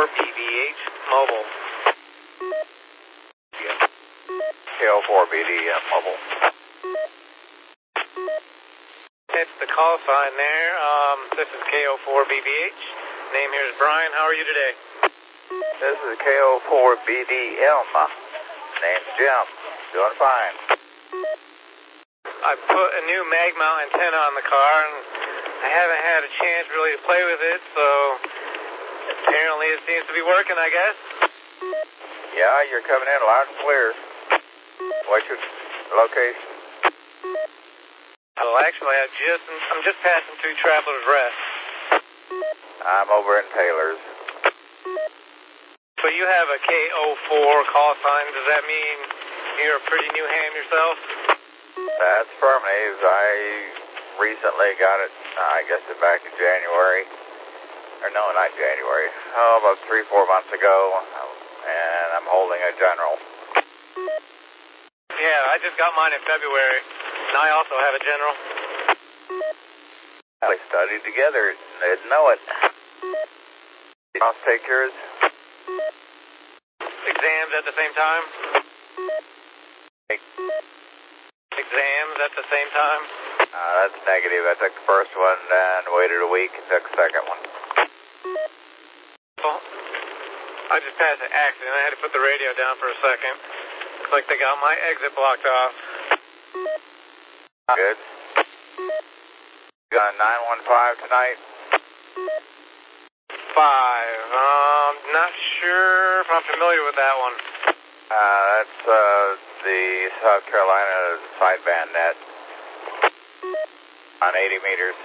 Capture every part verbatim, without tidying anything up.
four B D H Mobile. K O four B D M Mobile. It's the call sign there. Um, this is K O four B D H. Name here is Brian. How are you today? This is K O four B D M. Name's Jim. Doing fine. I put a new mag mount antenna on the car, and I haven't had a chance really to play with it, so apparently it seems to be working, I guess. Yeah, you're coming in loud and clear. What's your location? Well, actually, I just, I'm just passing through Traveler's Rest. I'm over in Taylor's. So you have a K O four call sign. Does that mean you're a pretty new ham yourself? That's affirmative. I recently got it, I guess it back in January. Or no, not January. Oh, about three, four months ago. And I'm holding a General. Yeah, I just got mine in February. And I also have a General. We studied together. Didn't know it. I'll take yours. Exams at the same time? Exams at the same time? Uh, that's negative. I took the first one and waited a week and took the second one. Well, I just passed an accident. I had to put the radio down for a second. Looks like they got my exit blocked off. Good. Got a nine one five tonight? Five. Um, not sure if I'm familiar with that one. Uh, that's, uh, the South Carolina sideband net. On eighty meters.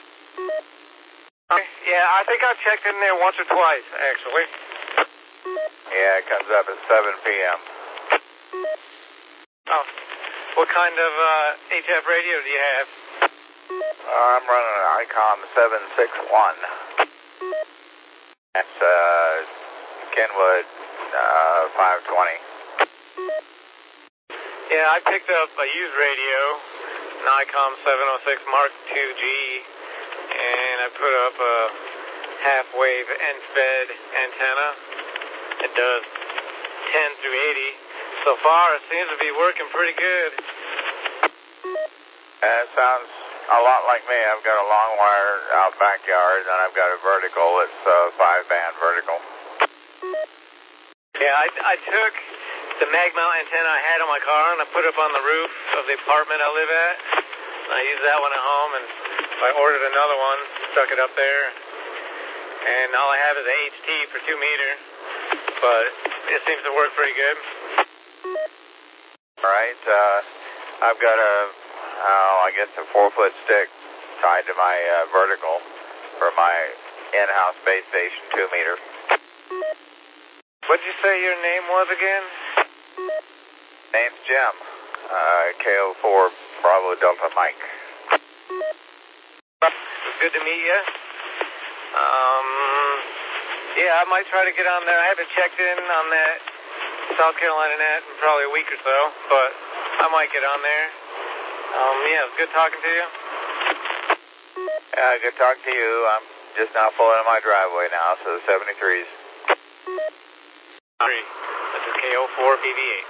Yeah, I think I've checked in there once or twice, actually. Yeah, it comes up at seven P M Oh, what kind of uh, H F radio do you have? Uh, I'm running an Icom seven six one. That's uh, Kenwood uh, five twenty. Yeah, I picked up a used radio, an Icom seven oh six Mark two G, and I put up a half-wave end-fed antenna. It does ten through eighty. So far, it seems to be working pretty good. That sounds a lot like me. I've got a long wire out backyard, and I've got a vertical. It's a five-band vertical. Yeah, I, I took the mag mount antenna I had on my car, and I put it up on the roof of the apartment I live at. And I used that one at home, and I ordered another one, stuck it up there. And all I have is a H T for two meter, but it seems to work pretty good. All right. Uh, I've got a, oh, I guess a four-foot stick tied to my uh, vertical for my in-house base station two meter. What did you say your name was again? Name's Jim. Uh, K O four Bravo Delta Mike. It's good to meet you. Um, yeah, I might try to get on there. I haven't checked in on that South Carolina net in probably a week or so, but I might get on there. Um, yeah, it was good talking to you. Uh, good talking to you. I'm just now pulling in my driveway now, so the seventy-threes. Three. This is K O four B D H.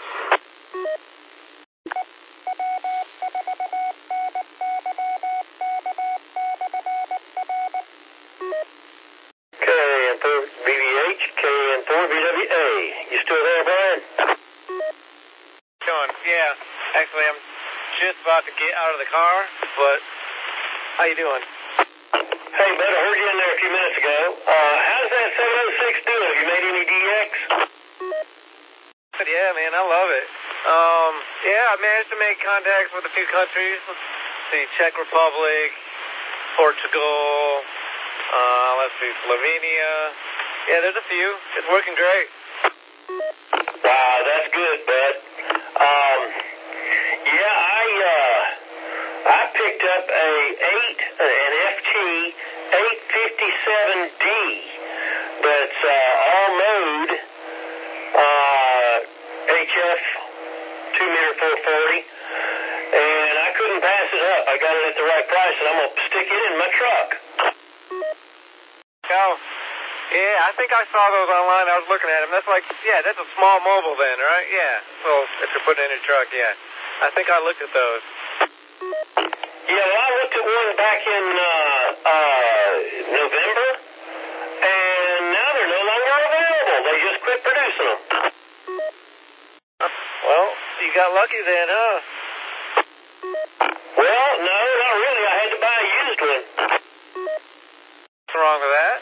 K N four B D H, K N four B W A. You still there, Brian? Doing? Yeah. Actually, I'm just about to get out of the car, but how you doing? Hey, bud, I heard you in there a few minutes ago. Uh, how's that seven oh six doing? Have you made any D X? Yeah, man, I love it. Um, yeah, I managed to make contacts with a few countries. Let's see, Czech Republic, Portugal, uh, let's see, Slovenia. Yeah, there's a few. It's working great. Wow, that's good, bud. Um, yeah, I, uh, I picked up a eight, an F T eight fifty-seven D that's, uh, all mode, uh, H F two meter four forty, and I couldn't pass it up. I got it at the right price, and I'm going to stick it in my truck. Oh, Yeah, I think I saw those online. I was looking at them. That's like, yeah, that's a small mobile then, right? Yeah. So if you're putting it in your truck, yeah. I think I looked at those. Yeah, well, I looked at one back in uh, uh, November, and now they're no longer available. They just quit producing them. Well, you got lucky then, huh? Well, no, not really. I had to buy a used one. What's wrong with that?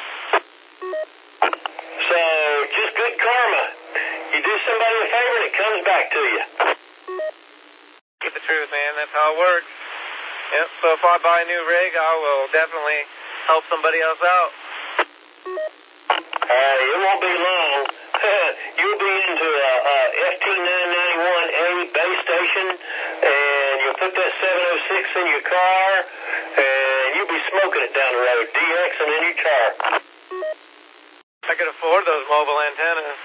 So, just good karma. You do somebody a favor and it comes back to you. Get the truth, man. That's how it works. Yep, so if I buy a new rig, I will definitely help somebody else out. Hey, it won't be long. You'll be into a, a F T nine ninety-one A base station, and you'll put that seven oh six in your car, and you'll be smoking it down the road, D X in a new car. I could afford those mobile antennas.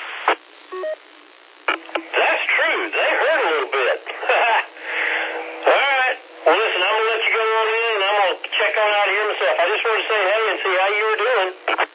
That's true. They hurt a little bit. All right. Well, listen, I'm going to let you go on in, and I'm going to check on out here myself. I just wanted to say hey and see how you were doing.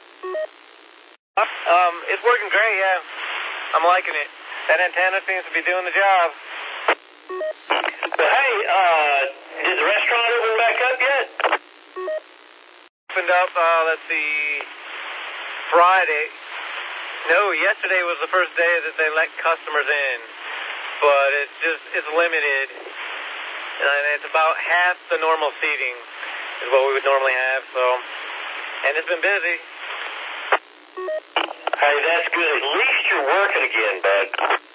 Um, it's working great, yeah. I'm liking it. That antenna seems to be doing the job. Well, hey, uh, did the restaurant open back up yet? Opened up, uh, let's see, Friday. No, yesterday was the first day that they let customers in. But it's just, it's limited. And it's about half the normal seating is what we would normally have, so. And it's been busy. Hey, that's good. At least you're working again, bud.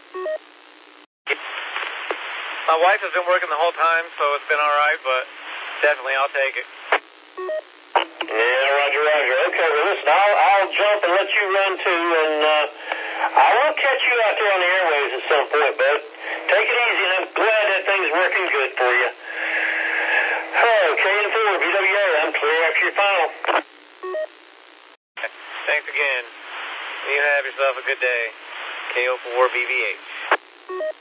My wife has been working the whole time, so it's been all right, but definitely I'll take it. Yeah, roger, roger. Okay, well, listen, I'll, I'll jump and let you run too, and uh, I will catch you out there on the airwaves at some point, bud. Take it easy, and I'm glad that thing's working good for you. Oh, K N four, B W A, I'm clear after your final. Thanks again. You have yourself a good day. K O four B V H.